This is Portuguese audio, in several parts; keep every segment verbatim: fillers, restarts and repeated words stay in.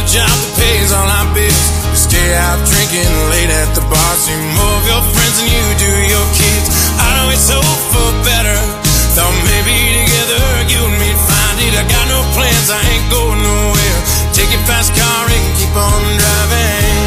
job that pays all our bills. We stay out drinking late at the bar, see more of your friends than you do your kids. I always hope for better, thought maybe together you and me'd find it. I got no plans, I ain't going nowhere. Take your fast car and keep on driving.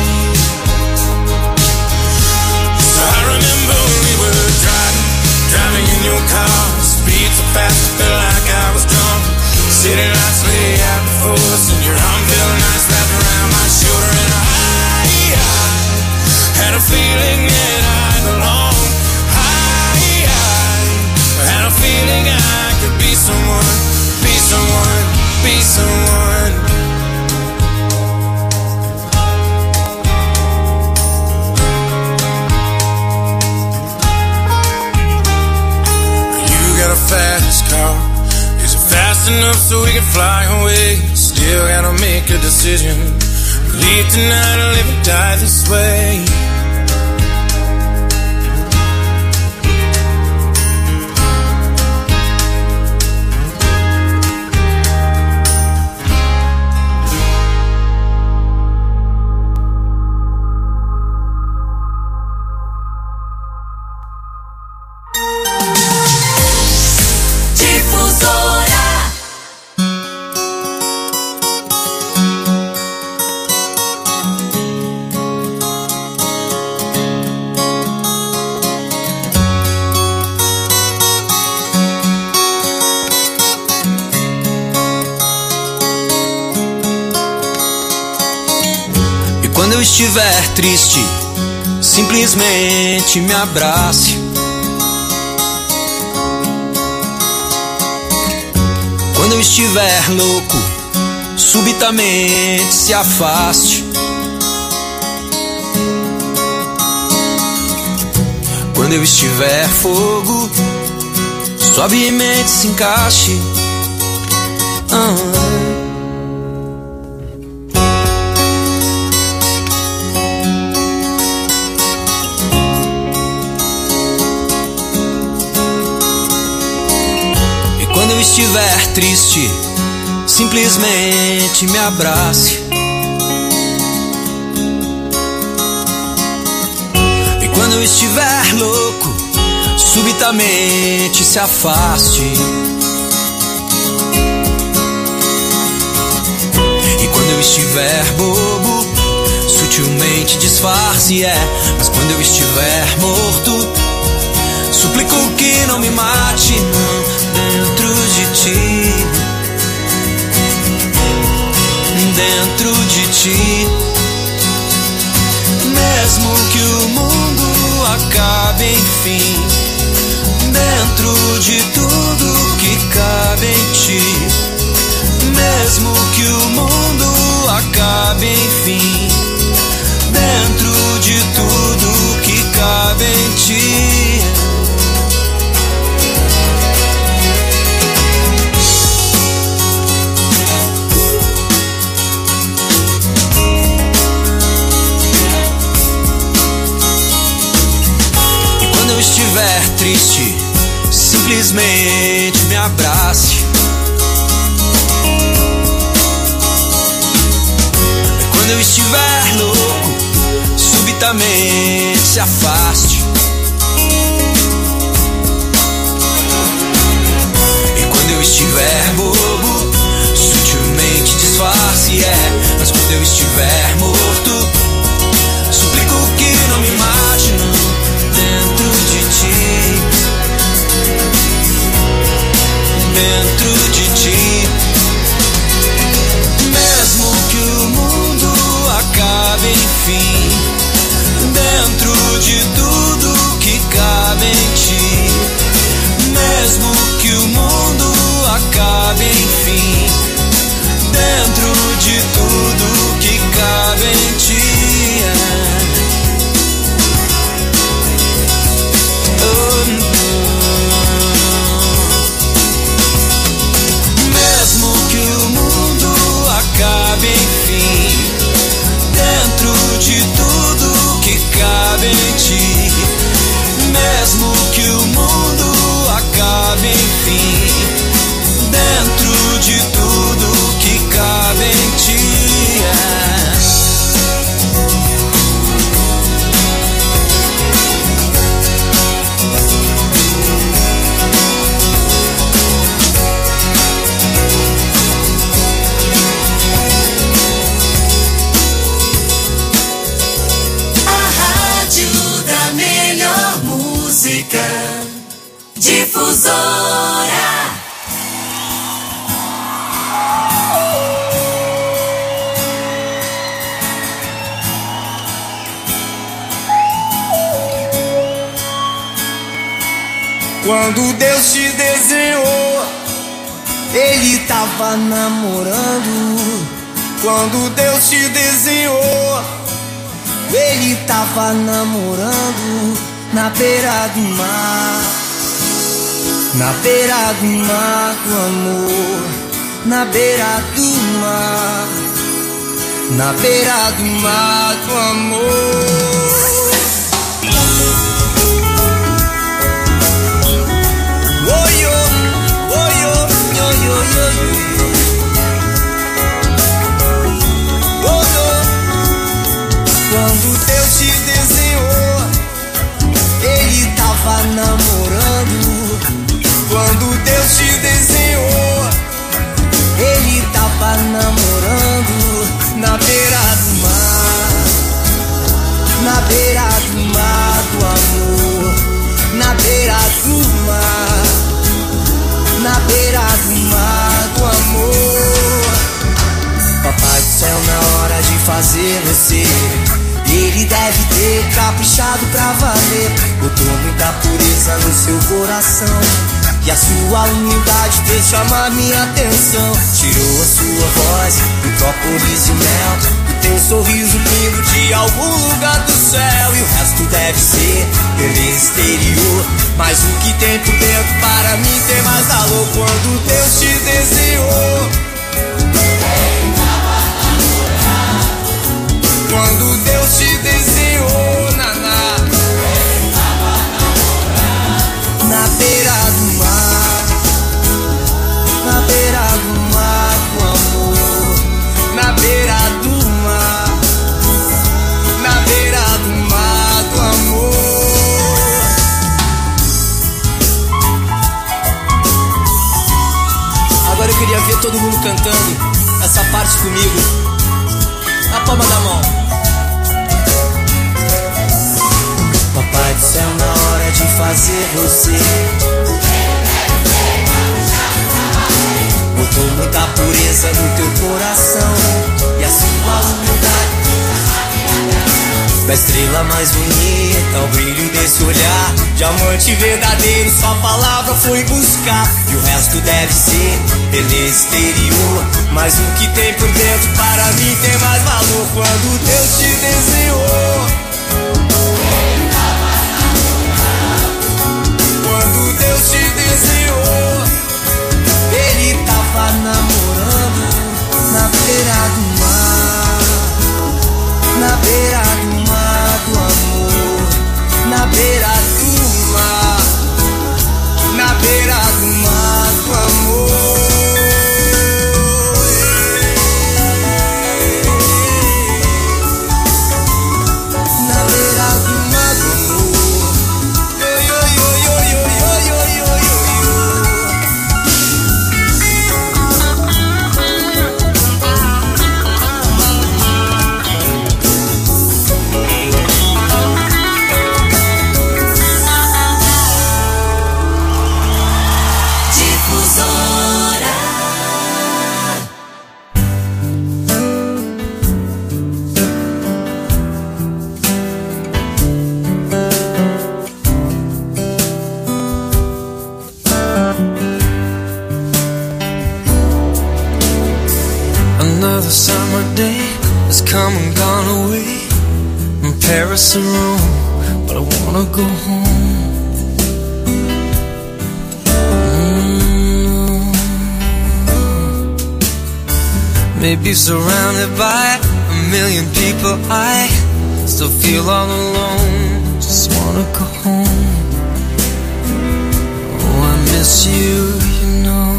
So I remember we were driving, driving in your car. Speed so fast I felt like I was drunk. City lights lay out before us, and your arm felt nice wrapped around my shoulder. And I, I had a feeling that I belonged. I, I had a feeling I could be someone, be someone, be someone. You got a fast car. Is it fast enough so we can fly away? Still gotta make a decision. Leave tonight or live and die this way. Quando eu estiver triste, simplesmente me abrace. Quando eu estiver louco, subitamente se afaste. Quando eu estiver fogo, suavemente se encaixe. Ah. Quando eu estiver triste, simplesmente me abrace. E quando eu estiver louco, subitamente se afaste. E quando eu estiver bobo, sutilmente disfarce, é. Mas quando eu estiver morto, suplico que não me mate, não. Dentro de ti, dentro de ti. Mesmo que o mundo acabe, enfim, dentro de tudo que cabe em ti. Mesmo que o mundo acabe, enfim, dentro de tudo que cabe em ti. Quando eu estiver triste, simplesmente me abrace. Quando eu estiver louco, subitamente se afaste. E quando eu estiver bobo, sutilmente disfarce, é. Mas quando eu estiver morto, suplico que não me mate, não. Dentro de ti, dentro de ti. Mesmo que o mundo acabe, enfim, dentro de tudo que cabe em ti. Mesmo que o mundo acabe, enfim, dentro de tudo que cabe Difusora. Quando Deus te desenhou, Ele tava namorando. Quando Deus te desenhou, Ele tava namorando. Na beira do mar, na beira do mar do amor. Na beira do mar, na beira do mar do amor. Quando Deus te desenhou, Ele tava namorando. Quando Deus te desenhou, Ele tava namorando. Na beira do mar, na beira do mar do amor. Na beira do mar, na beira do mar do amor. Papai do céu, na hora de fazer você, Ele deve ter caprichado pra valer. Botou muita pureza no seu coração, e a sua humildade fez chamar minha atenção. Tirou a sua voz do própolis e mel, e tem um sorriso lindo de algum lugar do céu. E o resto deve ser beleza exterior, mas o que tem por dentro para mim tem mais valor. Quando Deus te desenhou, quando Deus te desenhou, naná, na beira do mar, na beira do mar do amor. Na beira do mar, na beira do mar do amor. Agora eu queria ver todo mundo cantando essa parte comigo. Na palma da mão. Papai do céu, na hora de fazer você, botou muita pureza no teu coração, e a sua humildade da estrela mais bonita, o brilho desse olhar. Diamante verdadeiro, sua palavra foi buscar. E o resto deve ser beleza exterior, mas o que tem por dentro para mim tem mais valor. Quando Deus te desenhou, quando Deus te desenhou, Ele tava namorando. Na beira do mar, na beira do mar do amor. Na beira do mar, na beira do mar do amor. Na beira do mar do amor. Yo, yo, yo, yo, yo, yo, yo, yo, yo. Another summer day has come and gone away from Paris or Rome, but I wanna go home. Mm. Maybe surrounded by a million people, I still feel all alone. Just wanna go home. Oh, I miss you, you know.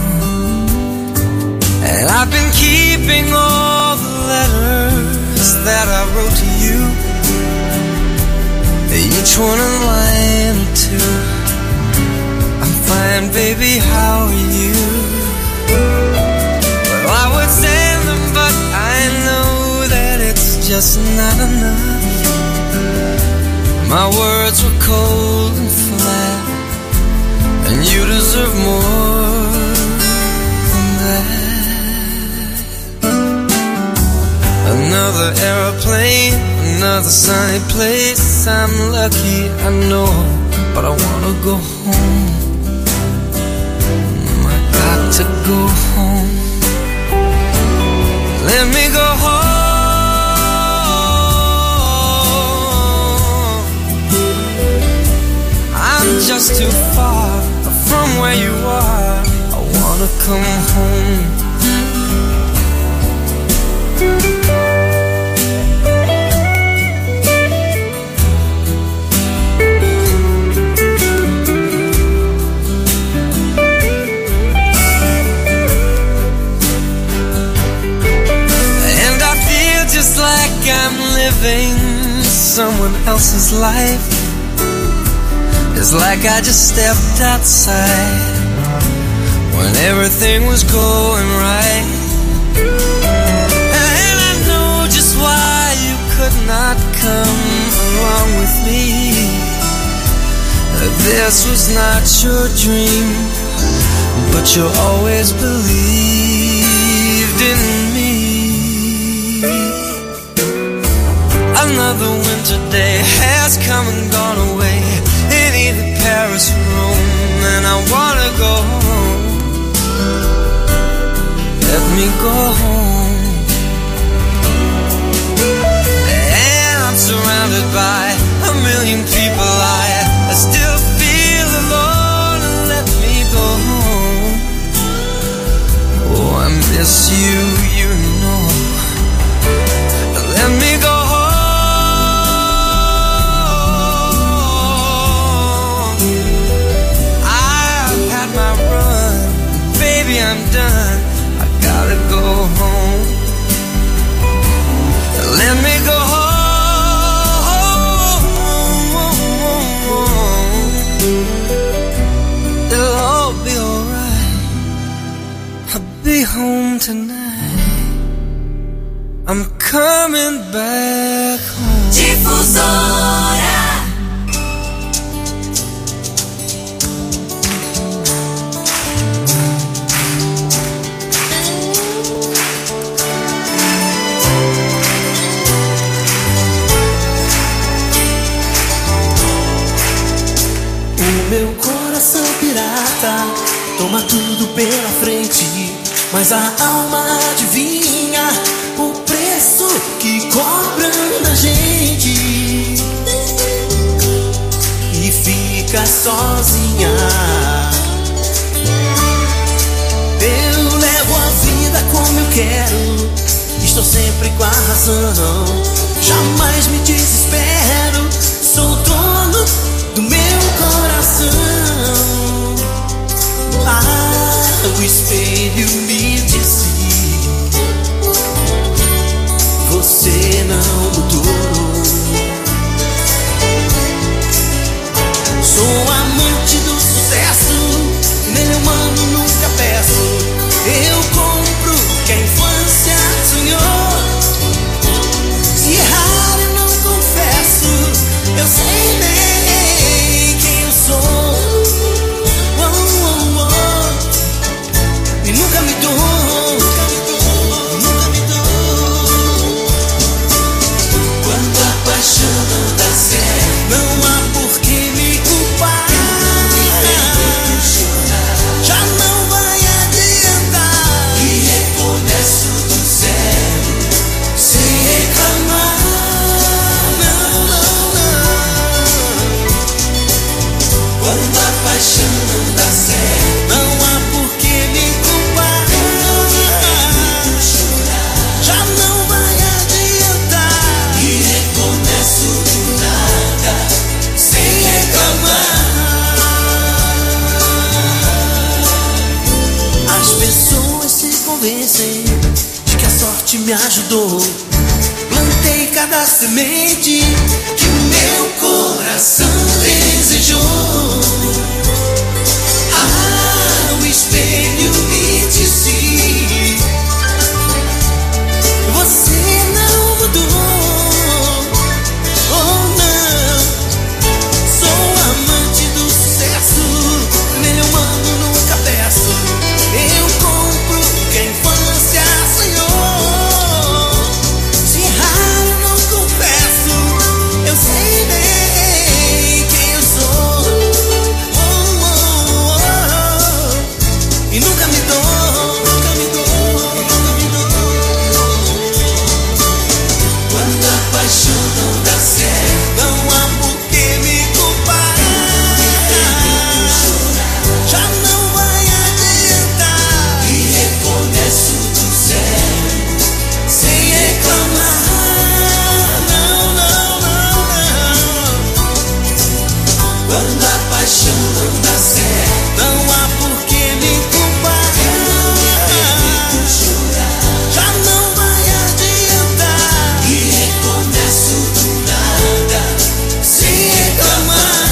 And I've been keeping all the letters that I wrote to you, each one a line or two. I'm fine, baby, how are you? Well, I would send them, but I know that it's just not enough. My words were cold and flat, and you deserve more than that. Another airplane, another sunny place. I'm lucky, I know, but I wanna go home. I got to go home. Let me go home. I'm just too far from where you are. I wanna come home. Just like I'm living someone else's life. It's like I just stepped outside when everything was going right. And I know just why you could not come along with me. This was not your dream, but you always believed in me. Another winter day has come and gone away in either Paris or Rome, and I wanna go home. Let me go home. And I'm surrounded by a million people. I, I still feel alone, and let me go home. Oh, I miss you, you know. Let me go home. I'm done, I gotta go home. Let me go home. It'll all be alright. I'll be home tonight. I'm coming back home. Difusora. Meu coração pirata toma tudo pela frente, mas a alma adivinha o preço que cobram da gente e fica sozinha. Eu levo a vida como eu quero, estou sempre com a razão, jamais me desespero, sou dono do meu coração. Ah, o espelho me disse: você não mudou. Sou amante do sucesso, nele humano nunca peço. Eu compro que a infância sonhou. Se errar eu não confesso, eu sei bem sou, oh, oh, oh. E nunca me dou, nunca me dou, nunca me dou. Quando a paixão não dá certo, não há por que me culpar. Já não vai adiantar, e recomeço do zero, sem reclamar. Quando a paixão não dá certo, não há por que me culpar. Já não vai adiantar, e recomeço do nada, sem reclamar. As pessoas se convencem de que a sorte me ajudou. Plantei cada semente que o meu coração desejou. Ah, o espelho me disse: você não mudou. Oh não, sou amante do sucesso, nele humano paixão não dá certo. Não há por que me culpar. Já não vai adiantar. E recomeço do nada, sem reclamar.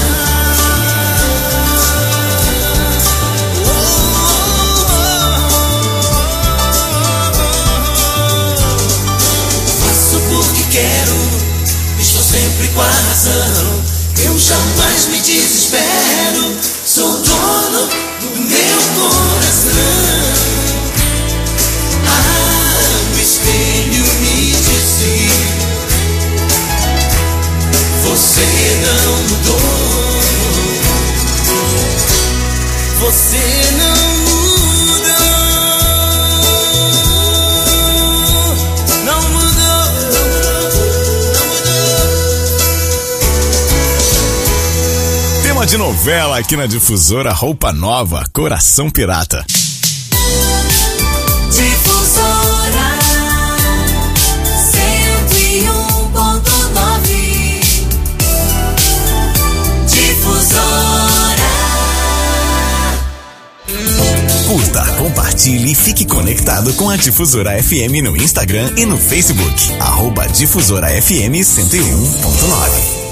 Faço porque quero, estou sempre com a razão. Eu jamais me desespero, sou dono do meu coração. Ah, o espelho me disse: você não mudou, você não mudou, não mudou. De novela aqui na Difusora, Roupa Nova, Coração Pirata. Difusora cento e um ponto nove. Difusora. Curta, compartilhe e fique conectado com a Difusora F M no Instagram e no Facebook. Arroba Difusora F M cento e um ponto nove.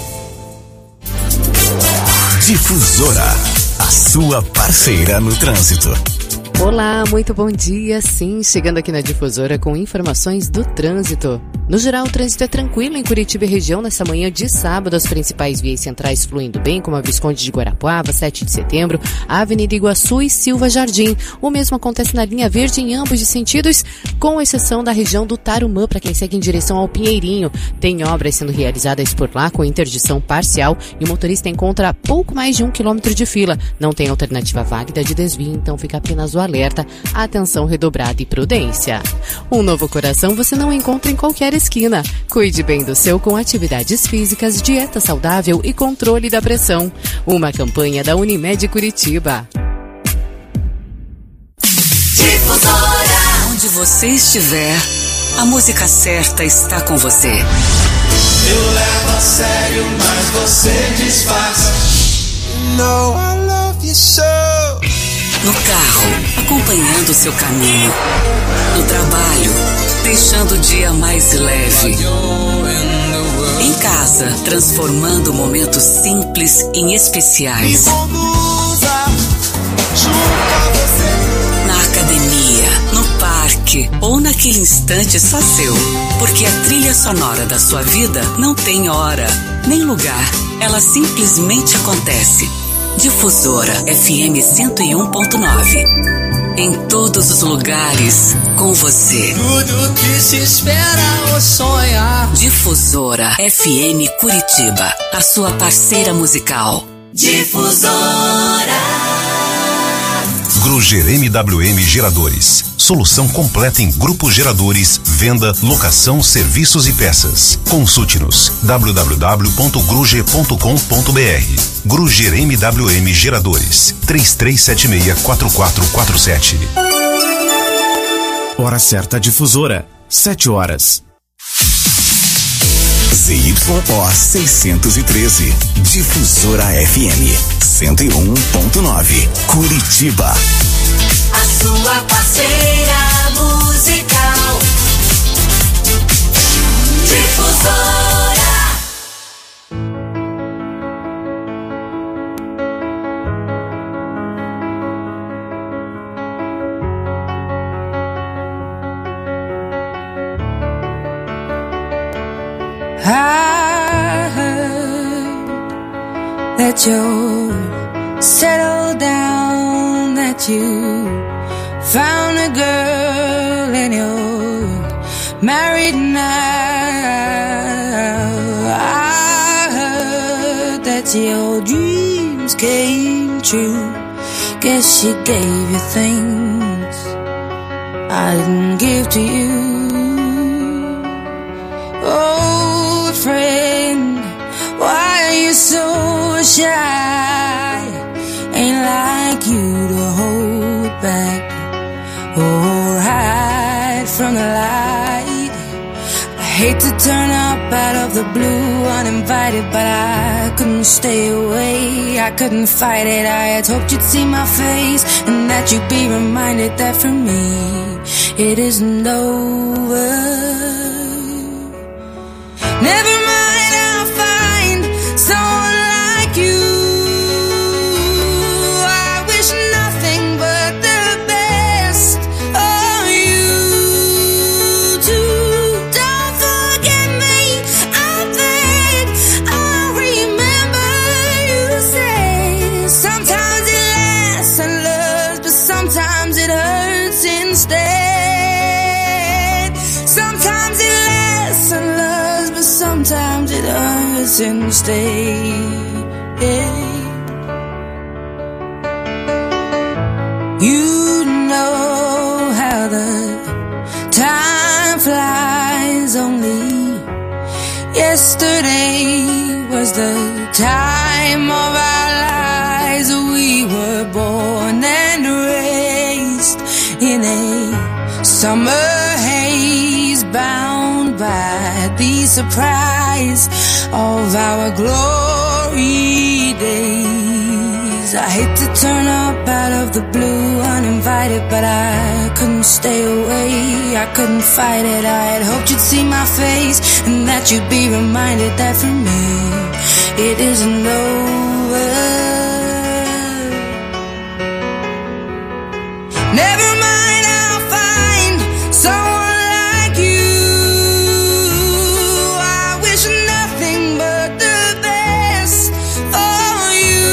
Difusora, a sua parceira no trânsito. Olá, muito bom dia. Sim, chegando aqui na Difusora com informações do trânsito. No geral, o trânsito é tranquilo em Curitiba e região nessa manhã de sábado. As principais vias centrais fluindo bem, como a Visconde de Guarapuava, sete de setembro, a Avenida Iguaçu e Silva Jardim. O mesmo acontece na linha verde em ambos os sentidos, com exceção da região do Tarumã, para quem segue em direção ao Pinheirinho. Tem obras sendo realizadas por lá com interdição parcial e o motorista encontra pouco mais de um quilômetro de fila. Não tem alternativa válida de desvio, então fica apenas o alerta, atenção redobrada e prudência. Um novo coração você não encontra em qualquer esquina. Cuide bem do seu com atividades físicas, dieta saudável e controle da pressão. Uma campanha da Unimed Curitiba. Difusora. Onde você estiver, a música certa está com você. Eu levo a sério, mas você disfarça. No, I love you so. No carro, acompanhando o seu caminho. No trabalho, deixando o dia mais leve. Em casa, transformando momentos simples em especiais. Na academia, no parque ou naquele instante só seu. Porque a trilha sonora da sua vida não tem hora, nem lugar. Ela simplesmente acontece. Difusora F M cento e um ponto nove. Em todos os lugares, com você. Tudo que se espera ou sonha. Difusora F M Curitiba, a sua parceira musical. Difusora. Gruger M W M Geradores. Solução completa em grupos geradores, venda, locação, serviços e peças. Consulte-nos w w w ponto gruger ponto com ponto b r. Gruger M W M Geradores. três três sete seis quatro quatro quatro sete. Hora certa Difusora, sete horas. Z Y O seiscentos e treze. Difusora F M cento e um ponto nove. Curitiba. A sua parceira musical. Difusora. I heard that you're settled down, that you found a girl and you're married now. I heard that your dreams came true. Guess she gave you things I didn't give to you. Old friend, why are you so shy? Ain't like you to hold back or hide from the light. I hate to turn up out of the blue uninvited, but I couldn't stay away, I couldn't fight it. I had hoped you'd see my face and that you'd be reminded that for me it isn't over. Never mind, I'll find someone like you. I wish nothing but the best for you too. Don't forget me, I beg. I'll remember you say sometimes it lasts and loves, but sometimes it hurts instead. Sometimes it lasts and loves, but sometimes it hurts instead. You know how the time flies. Only yesterday was the time of our lives. We were born and raised in a summer haze, bound by the surprise of our glory days. I hate to turn up out of the blue uninvited, but I couldn't stay away, I couldn't fight it. I had hoped you'd see my face and that you'd be reminded that for me it isn't over. Never mind, I'll find someone like you. I wish nothing but the best for you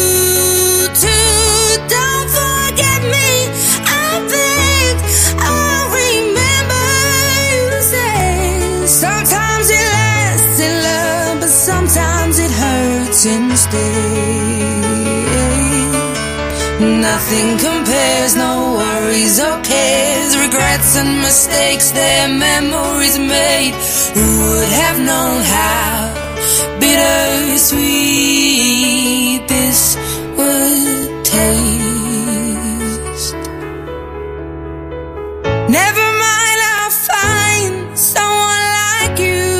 too. Don't forget me, I beg. I'll remember you say sometimes it lasts in love, but sometimes it hurts instead. Nothing compares, no worries or cares, regrets and mistakes, their memories made. Who would have known how bittersweet this would taste? Never mind, I'll find someone like you.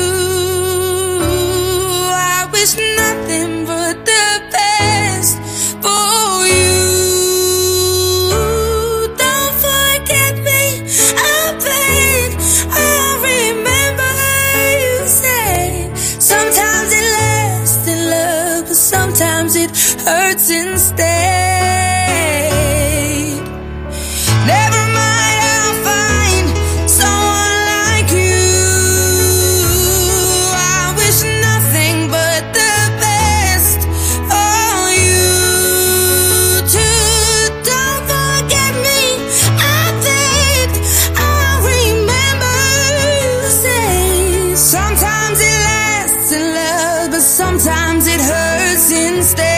I wish nothing but the best for you. Sometimes it hurts instead. Never mind, I'll find someone like you. I wish nothing but the best for you too. Don't forget me, I beg. I'll remember you say sometimes it lasts in love, but sometimes it hurts instead.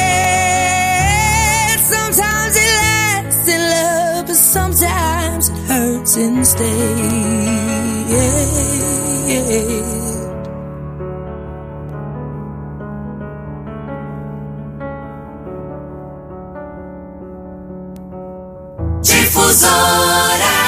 Sometimes it lasts in love, but sometimes it hurts instead. Difusora.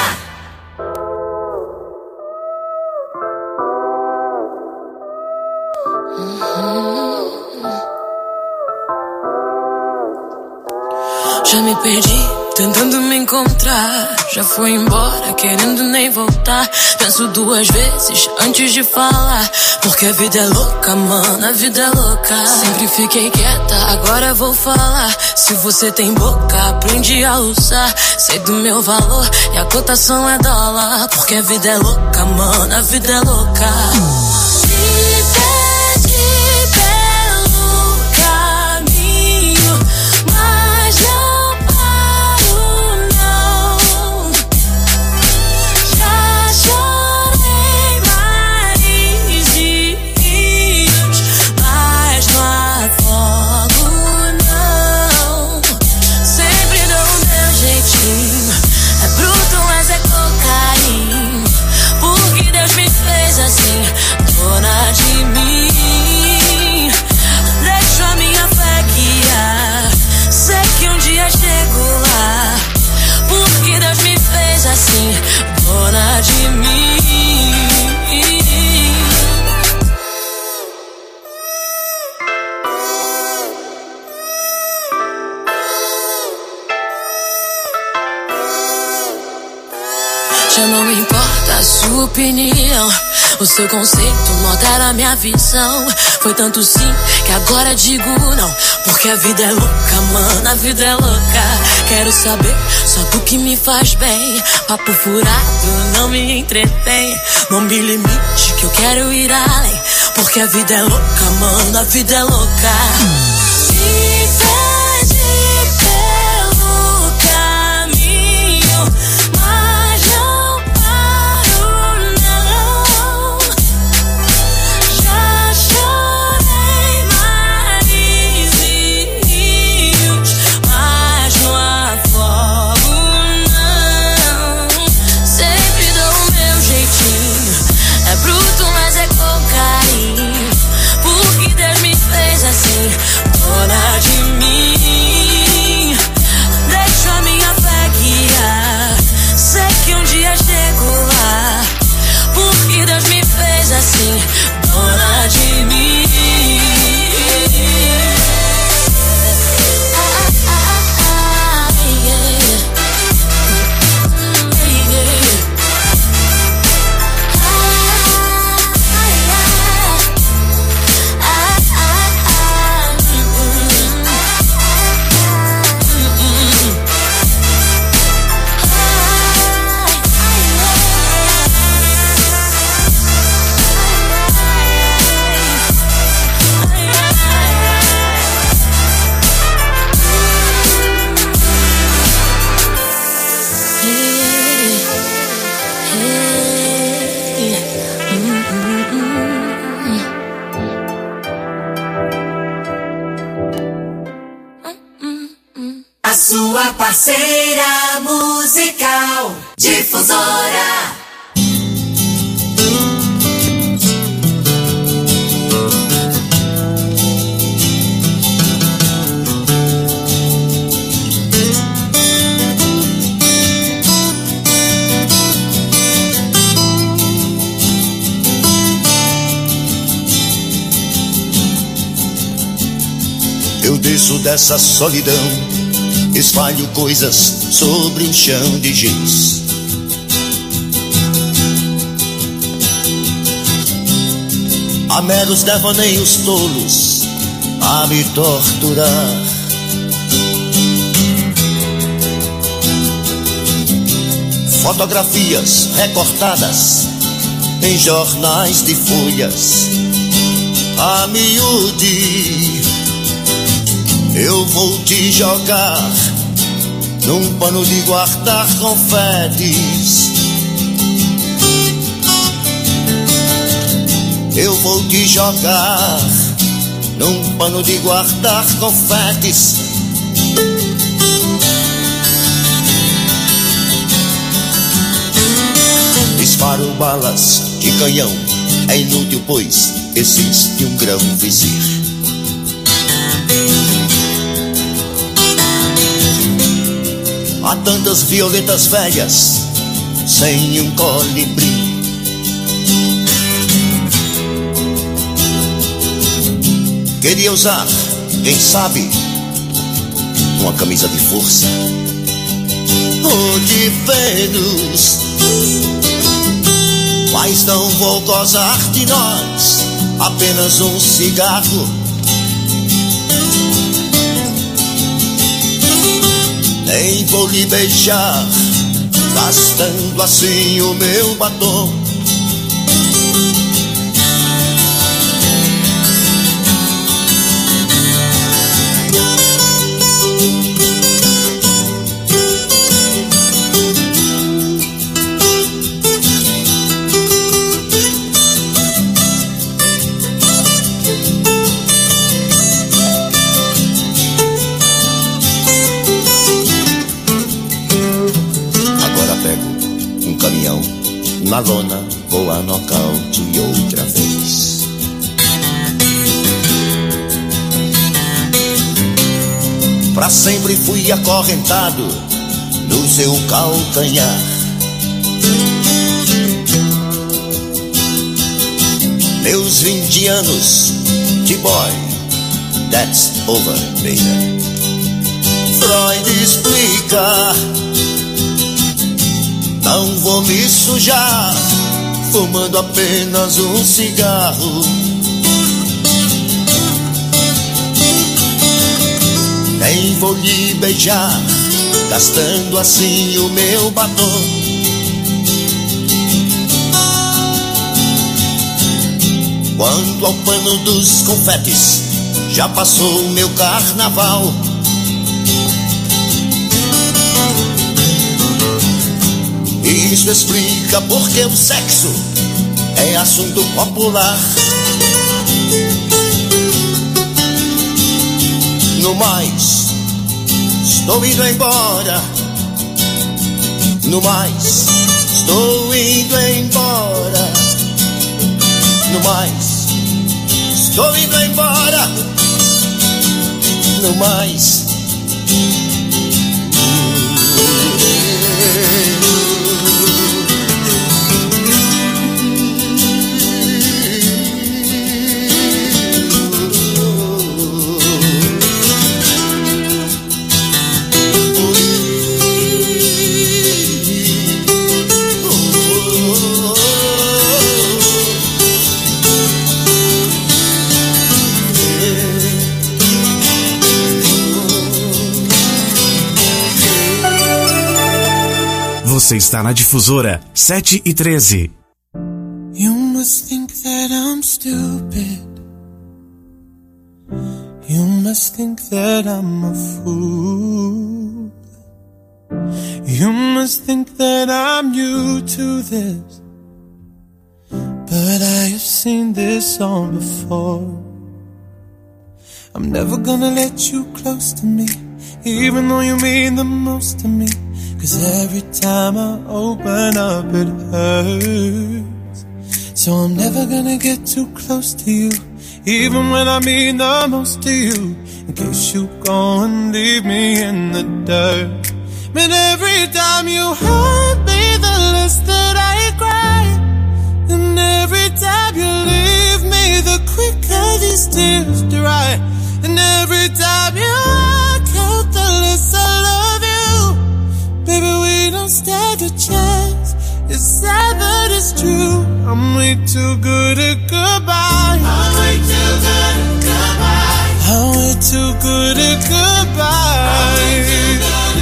Já me perdi, tentando me encontrar. Já foi embora, querendo nem voltar. Penso duas vezes antes de falar, porque a vida é louca, mano, a vida é louca. Sempre fiquei quieta, agora vou falar. Se você tem boca, aprende a usar. Sei do meu valor e a cotação é dólar, porque a vida é louca, mano, a vida é louca. Assim Já não me importa a sua opinião, o seu conceito modera a minha visão. Foi tanto sim que agora digo não, porque a vida é louca, mano, a vida é louca. Quero saber só do que me faz bem. Papo furado não me entretém. Não me limite que eu quero ir além, porque a vida é louca, mano, a vida é louca. Me pede pelo caminho, mas não paro não. Já chorei mares e rios, mas não afogo não. Sempre dou o meu jeitinho, é bruto mas é com carinho, porque Deus me fez assim, dona de mim. Deixo a minha fé guiar, sei que um dia chego lá, porque Deus me fez assim, dona de mim. Ah, ah, ah, ah, yeah. Yeah. A sua parceira musical, Difusora. Eu desço dessa solidão, espalho coisas sobre um chão de giz. Há meros devaneios tolos a me torturar. Fotografias recortadas em jornais de folhas a miúde. Eu vou te jogar num pano de guardar confetes. Eu vou te jogar num pano de guardar confetes. Disparo balas de canhão, é inútil pois existe um grão vizir. Há tantas violetas velhas sem um colibri. Queria usar, quem sabe, uma camisa de força ou de Vênus, mas não vou gozar de nós, apenas um cigarro. Nem vou lhe beijar, gastando assim o meu batom. Na lona vou a nocaute outra vez. Pra sempre fui acorrentado no seu calcanhar. Meus vinte anos de boy, that's over, baby. Freud explica Não vou me sujar fumando apenas um cigarro. Nem vou lhe beijar gastando assim o meu batom. Quanto ao pano dos confetes, já passou o meu carnaval. Isso explica porque o sexo é assunto popular. No mais, estou indo embora. No mais, estou indo embora. No mais, estou indo embora. No mais. Você está na Difusora sete e treze. You must think that I'm stupid. You must think that I'm a fool. You must think that I'm new to this. But I have seen this all before. I'm never gonna let you close to me, even though you mean the most to me. Cause every time I open up it hurts. So I'm never gonna get too close to you, even when I mean the most to you, in case you go and leave me in the dirt. But every time you hurt me, the less that I cry. And every time you leave me, the quicker these tears dry. And every time you walk out, the less I love you. Baby, we don't stand a chance. It's sad but it's true. I'm way too good at goodbye. I'm way too good at goodbye. I'm way too good at goodbye. I'm way too good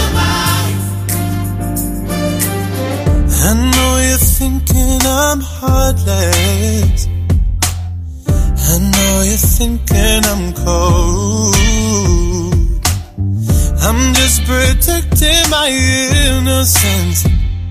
at goodbye. I know you're thinking I'm heartless. I know you're thinking I'm cold. I'm just protecting my innocence.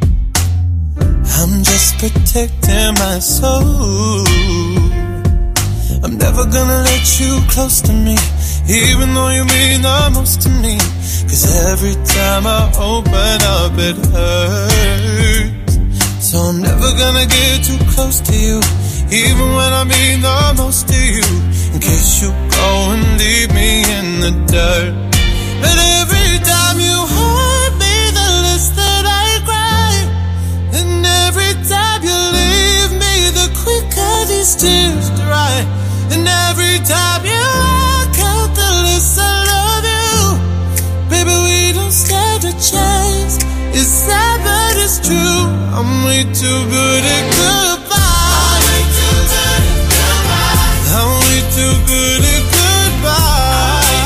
I'm just protecting my soul. I'm never gonna let you close to me, even though you mean the most to me. Cause every time I open up it hurts. So I'm never gonna get too close to you, even when I mean the most to you, in case you go and leave me in the dirt. But every time you hurt me, the less that I cry. And every time you leave me, the quicker these tears dry. And every time you walk out, the less I love you. Baby, we don't stand a chance. It's sad but it's true. I'm way too good at goodbye. I'm way too good at goodbye. I'm way too good at goodbye.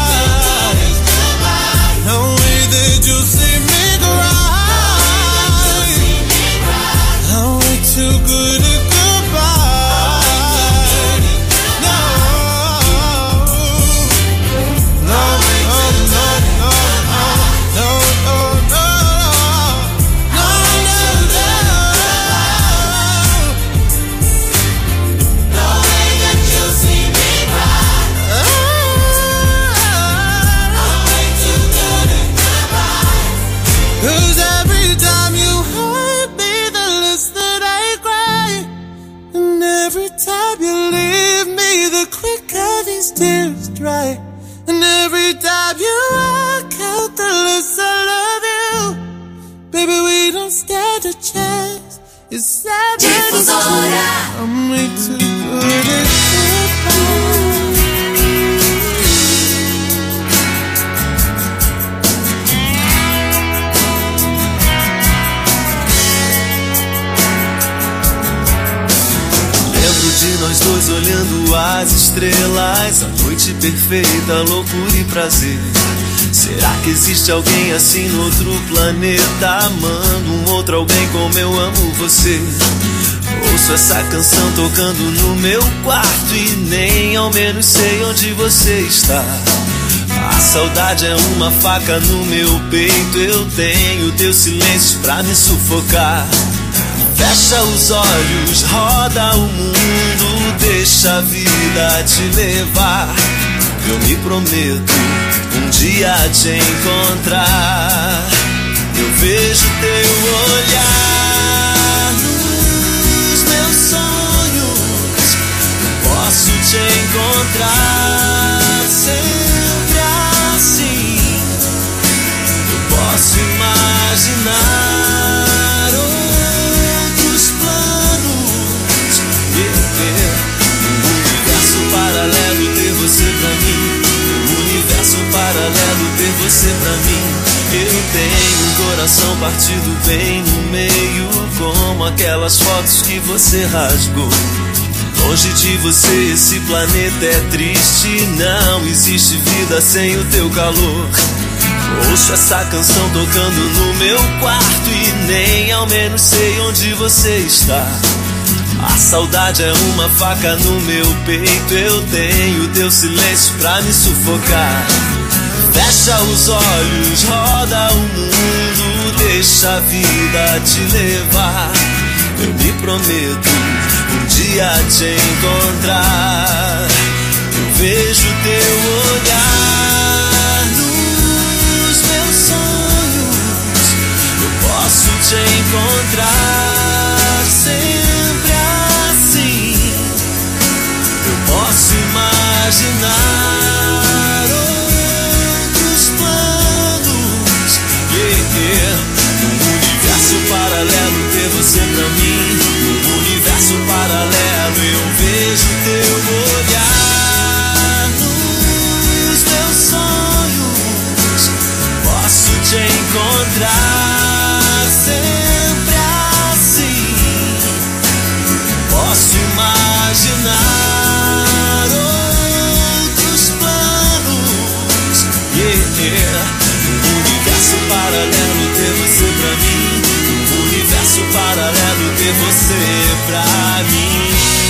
No way that you see me cry. I'm way too good at goodbye. No, no, no, no, no, no, no, no, no, no, no way that you see me cry. Cause every time you hurt me, the less that I cry. And every time you leave me, the quicker these tears dry. And every time you walk out, the less I love you. Baby, we don't stand a chance. It's sad but it's true. I'm way too good at goodbye. de nós dois olhando as estrelas, a noite perfeita, loucura e prazer. Será que existe alguém assim no outro planeta, amando um outro alguém como eu amo você? Ouço essa canção tocando no meu quarto e nem ao menos sei onde você está. A saudade é uma faca no meu peito, eu tenho teu silêncio pra me sufocar. Fecha os olhos, roda o mundo, deixa a vida te levar. Eu me prometo um dia te encontrar. Eu vejo teu olhar nos meus sonhos, posso te encontrar sempre assim. Eu posso imaginar outros planos, yeah. Um universo paralelo, ter você pra mim. Um universo paralelo, ter você pra mim. Eu tenho um coração partido bem no meio, como aquelas fotos que você rasgou. Longe de você esse planeta é triste, não existe vida sem o teu calor. Ouço essa canção tocando no meu quarto e nem ao menos sei onde você está. A saudade é uma faca no meu peito, eu tenho teu silêncio pra me sufocar. Fecha os olhos, roda o mundo, deixa a vida te levar. Eu me prometo um dia te encontrar. Eu vejo teu olhar nos meus sonhos, eu posso te encontrar sempre assim. Eu posso imaginar outros planos, yeah, yeah. Num universo paralelo, ter você pra mim. Num universo paralelo, eu vejo teu olhar nos meus sonhos, posso te encontrar sempre assim. Posso imaginar outros planos, yeah. Num universo paralelo, ter você pra mim. Num universo paralelo, ter você pra mim,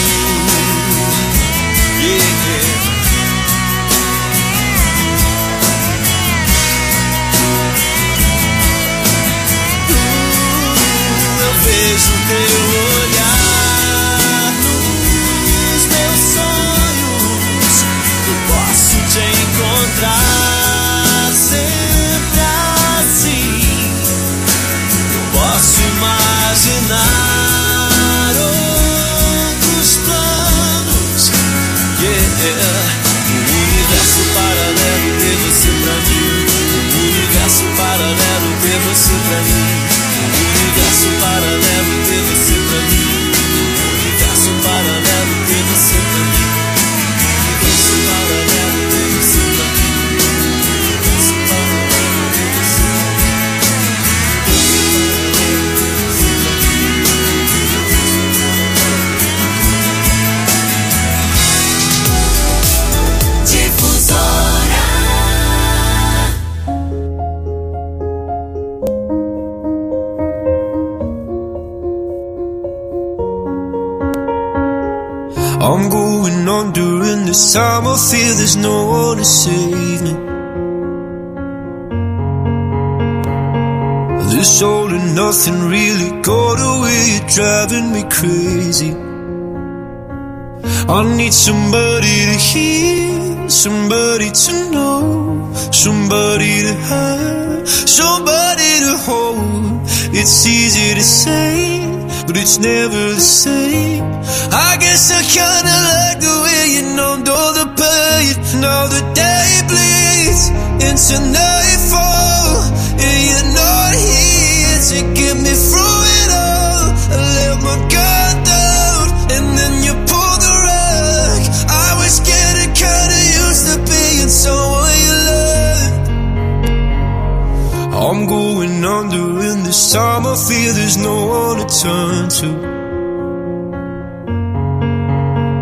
yeah. uh, Eu vejo teu olhar nos meus sonhos, eu posso te encontrar sempre assim. Eu posso imaginar outros planos, yeah. Um universo paralelo, ter você pra mim. Um universo paralelo, ter você pra mim. Um universo paralelo, ter você pra mim. Um universo paralelo, ter você pra mim. Um universo paralelo, ter você pra mim. Um universo paralelo, ter você pra mim. I'm going on during this time, I feel there's no one to save me. This all and nothing really got away, you're driving me crazy. I need somebody to hear, somebody to know, somebody to have, somebody to hold. It's easy to say, but it's never the same. I guess I kinda like the way you numbed all the pain. Now the day bleeds into nightfall, and you're not here to get me through it all. I let my guard down, and then you pulled the rug. I was getting kinda used to being someone you loved. I'm going under, and this time I feel there's no one to turn to.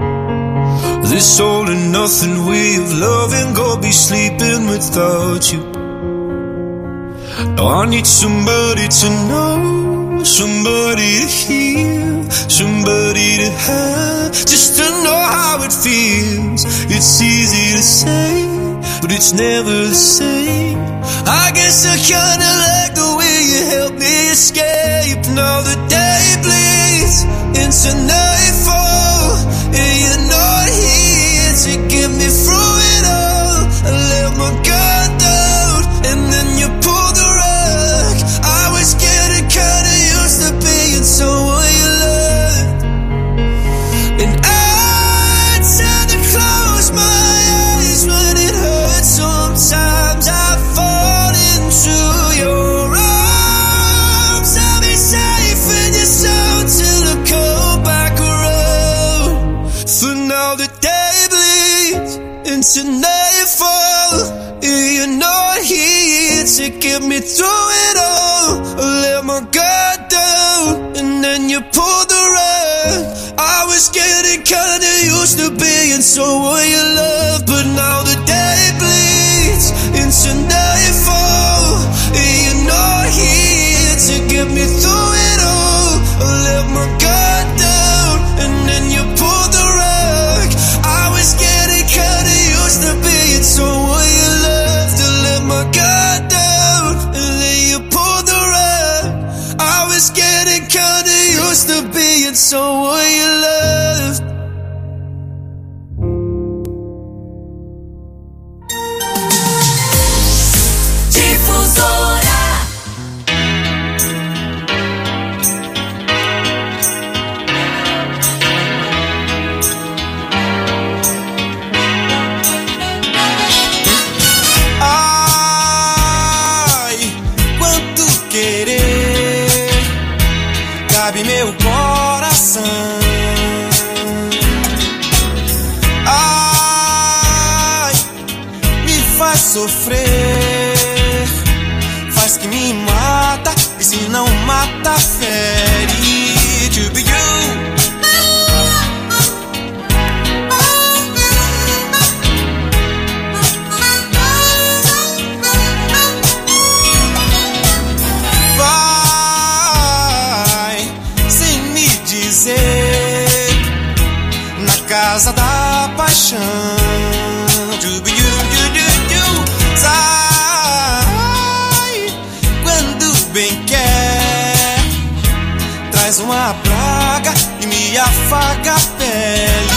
This all and nothing way of loving, go be sleeping without you. Now I need somebody to know, somebody to hear, somebody to have, just to know how it feels. It's easy to say, but it's never the same. I guess I kinda like the way you help me escape. Now the day bleeds into nightfall, and you're not here to get me through it all. I let my guard down, and then you pulled the rug. I was getting kinda used to being someone you loved, and I tend to close my eyes when it hurts. Sometimes I fall into your arms. I'll be safe in your soul till I come back around. For now the day bleeds into nightfall, and you're not here to get me through it all. I let my guard down, and then you pulled the rug. I was getting kinda used to being someone you love, but now the day bleeds into nightfall, and you're not here to get me through it all. I let my guard down, and then you pulled the rug. I was getting kinda used to being someone you loved. To let my guard down, and then you pulled the rug. I was getting kinda used to being someone you loved. Difusora. Ai, quanto querer cabe meu coração. Ai, me faz sofrer, faz que me mata, e se não mata, fere. To be you. Vai sem me dizer, na casa da paixão. To be you, you, you, you. Sai quando bem quer, traz uma praga e me afaga a pele.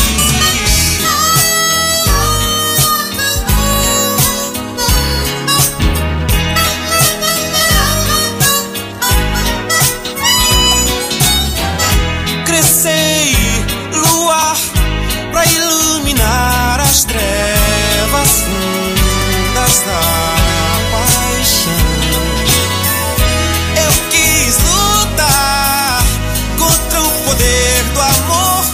Crescei, luar, pra iluminar as trevas fundas da paixão. Eu quis lutar contra o poder do amor,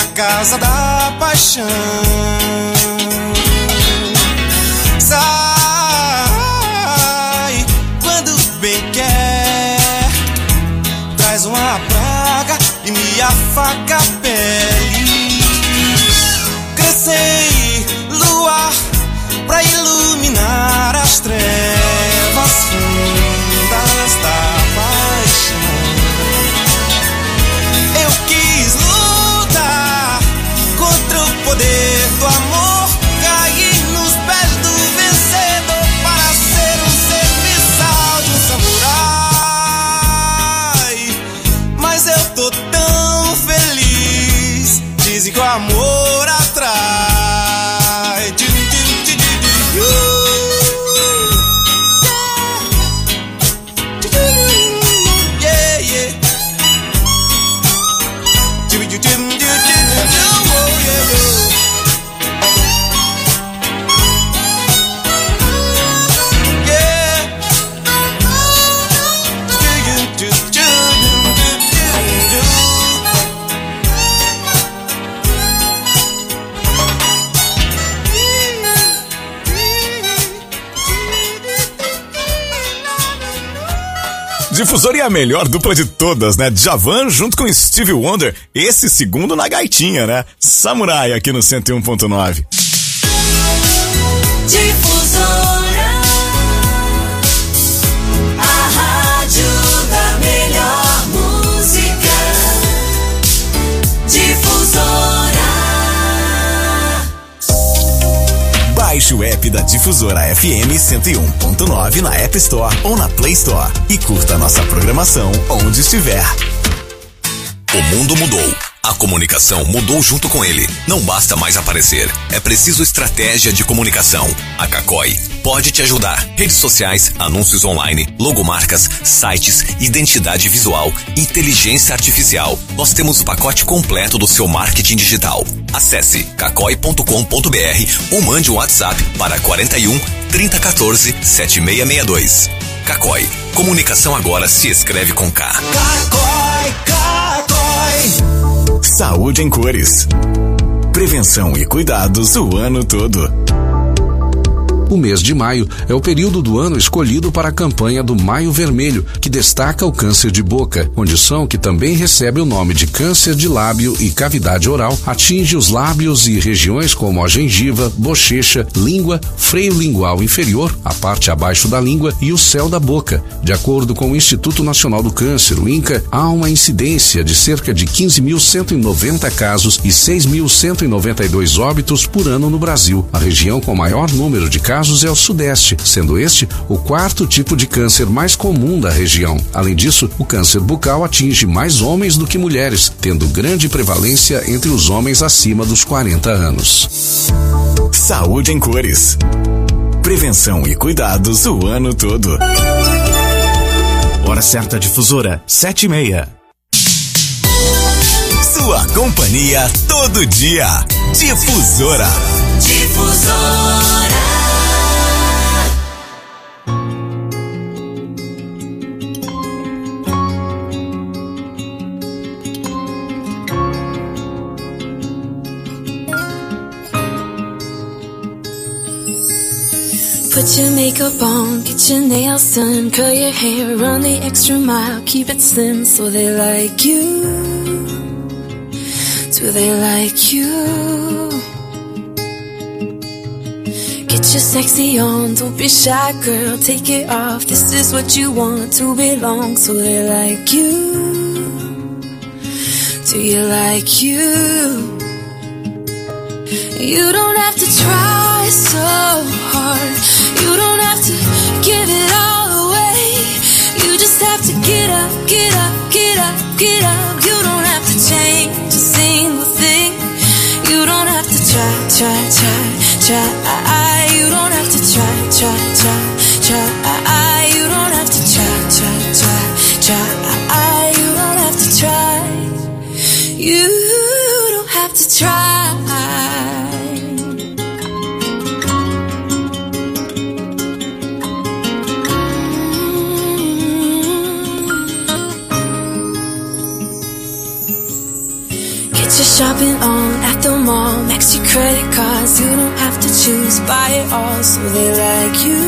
casa da paixão. Sai quando bem quer, traz uma praga e me afaga a pele. Crescei luar pra iluminar as trevas fundas da paixão. Eu quis lutar contra o poder do amor, cair nos pés do vencedor para ser um serviçal de um samurai. Mas eu tô tão feliz, dizem que o amor atrai. Difusora e a melhor dupla de todas, né? Djavan junto com Stevie Wonder, esse segundo na gaitinha, né? Samurai aqui no cento e um ponto nove. Difusora, a rádio da melhor música. Difusora. Baixe o app da Difusora F M cento e um ponto nove na App Store ou na Play Store e curta nossa programação onde estiver. O mundo mudou. A comunicação mudou junto com ele. Não basta mais aparecer. É preciso estratégia de comunicação. A Cacói pode te ajudar. Redes sociais, anúncios online, logomarcas, sites, identidade visual, inteligência artificial. Nós temos o pacote completo do seu marketing digital. Acesse cacói ponto com ponto br ou mande um WhatsApp para quarenta e um, trinta, quatorze, setenta e seis sessenta e dois. Cacói. Comunicação agora se escreve com K. Cacói, Cacói. Saúde em cores. Prevenção e cuidados o ano todo. O mês de maio é o período do ano escolhido para a campanha do Maio Vermelho, que destaca o câncer de boca, condição que também recebe o nome de câncer de lábio e cavidade oral, atinge os lábios e regiões como a gengiva, bochecha, língua, freio lingual inferior, a parte abaixo da língua e o céu da boca. De acordo com o Instituto Nacional do Câncer, o INCA, há uma incidência de cerca de quinze mil cento e noventa casos e seis mil cento e noventa e dois óbitos por ano no Brasil. A região com maior número de casos casos é o Sudeste, sendo este o quarto tipo de câncer mais comum da região. Além disso, o câncer bucal atinge mais homens do que mulheres, tendo grande prevalência entre os homens acima dos quarenta anos. Saúde em cores. Prevenção e cuidados o ano todo. Hora certa difusora, sete e meia. Sua companhia todo dia. Difusora. Difusora. Put your makeup on, get your nails done, curl your hair, run the extra mile, keep it slim so they like you. Do they like you? Get your sexy on, don't be shy girl, take it off, this is what you want to belong, so they like you. Do you like you? You don't have to try so hard, you don't have to give it all away. You just have to get up, get up, get up, get up. You don't have to change a single thing. You don't have to try, try, try, try. You don't have to try, try, try, try. You don't have to try, try, try, try. You don't have to try. You don't have to try. Shopping on at the mall, max your credit cards. You don't have to choose, buy it all. So they like you.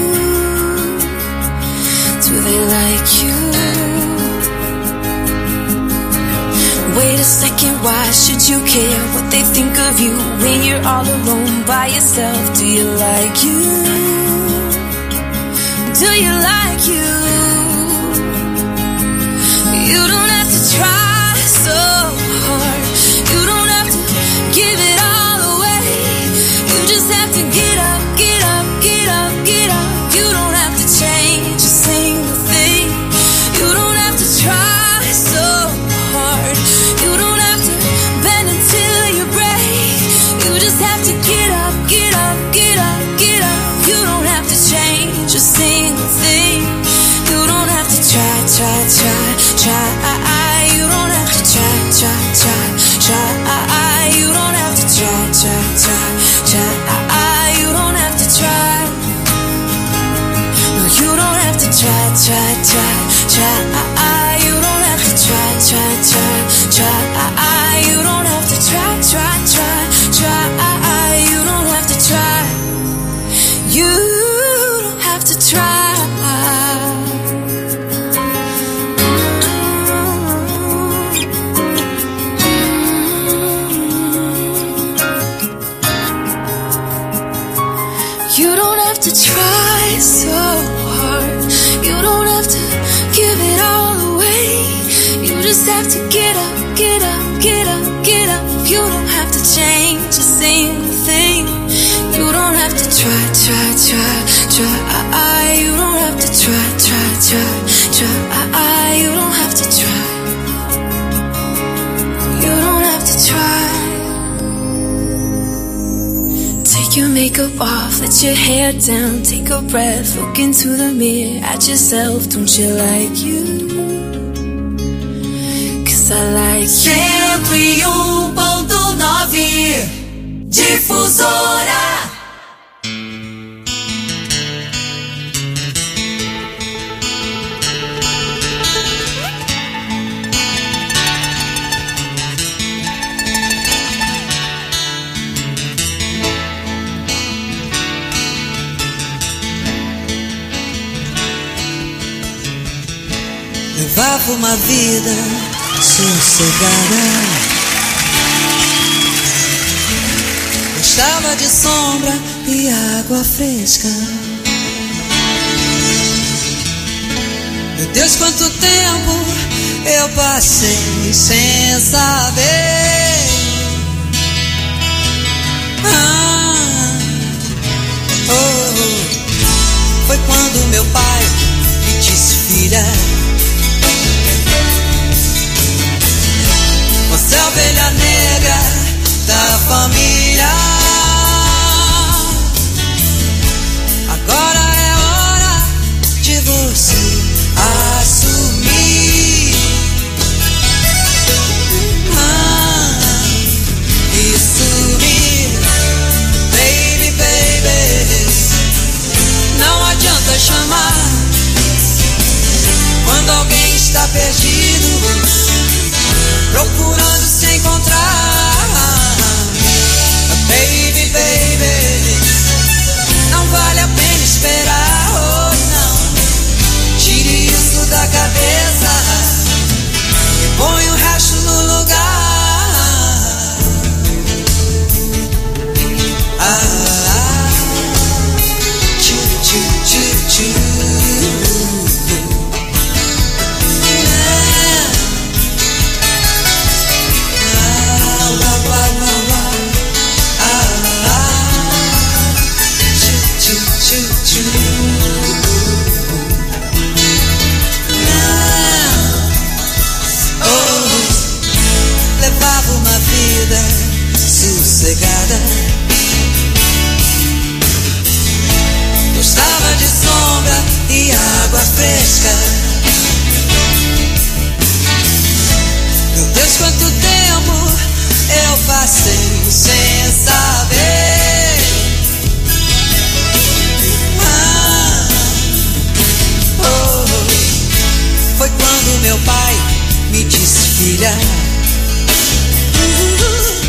Do they like you? Wait a second, why should you care what they think of you when you're all alone by yourself? Do you like you? Do you like you? You don't have to try so hard. You don't have to give it all away. You just have to get up, get up, get up, get up. You don't have to change a single thing. You don't have to try so hard. You don't have to bend until you break. You just have to get up, get up, get up, get up. You don't have to change a single thing. You don't have to try, try, try, try. You don't have to try, try, try, try. You don't have to try, try, try, try. You don't have to try. No, you don't have to try, try, try, try. You don't have to try, try, try, try. You don't have to try, try, try, try. You don't have to try. You don't have to try. You don't have to try so hard. You don't have to give it all away. You just have to get up, get up, get up, get up. You don't have to change a single thing. You don't have to try, try, try, try. You don't have to try, try, try, try. You don't have to try. You don't have to try. Take your makeup off, let your hair down, take a breath, look into the mirror at yourself. Don't you like you? Cause I like you. cento e um ponto nove Difusora. Levava uma vida sossegada, gostava de sombra e água fresca. Meu Deus, quanto tempo eu passei sem saber. Ah, oh, oh. Foi quando meu pai me disse: filha, você é a ovelha negra da família. Agora é hora de você assumir. Ah, e sumir. Baby, baby, não adianta chamar quando alguém está perdido, procurando se encontrar. Baby, baby, não vale a pena esperar. Oh, não, tire isso da cabeça e põe o resto no lugar. Ah, tchu, tchu, tchu, tchu. Levava uma vida sossegada, gostava de sombra e água fresca. Meu Deus, quanto tempo eu passei sem saber. Ah, oh, foi quando meu pai me disse: filha,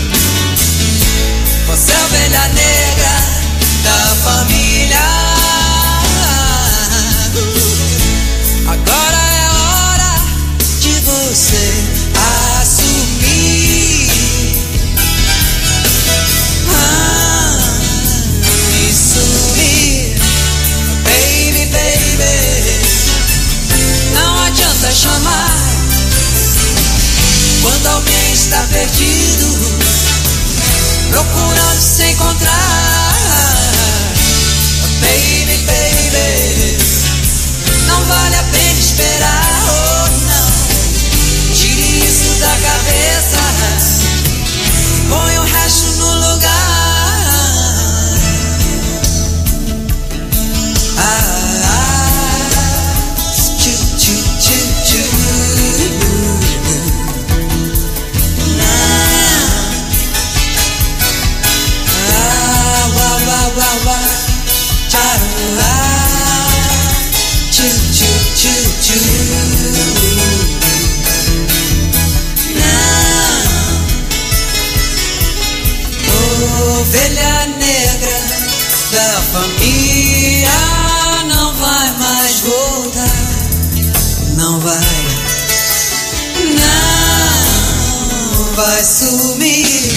ovelha negra da família não vai mais voltar. Não vai, não vai sumir.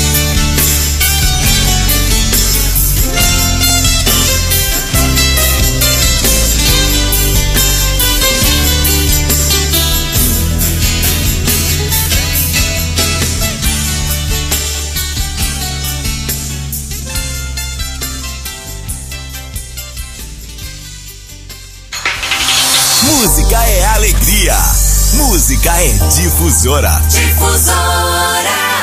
Música é alegria. Música é difusora. Difusora.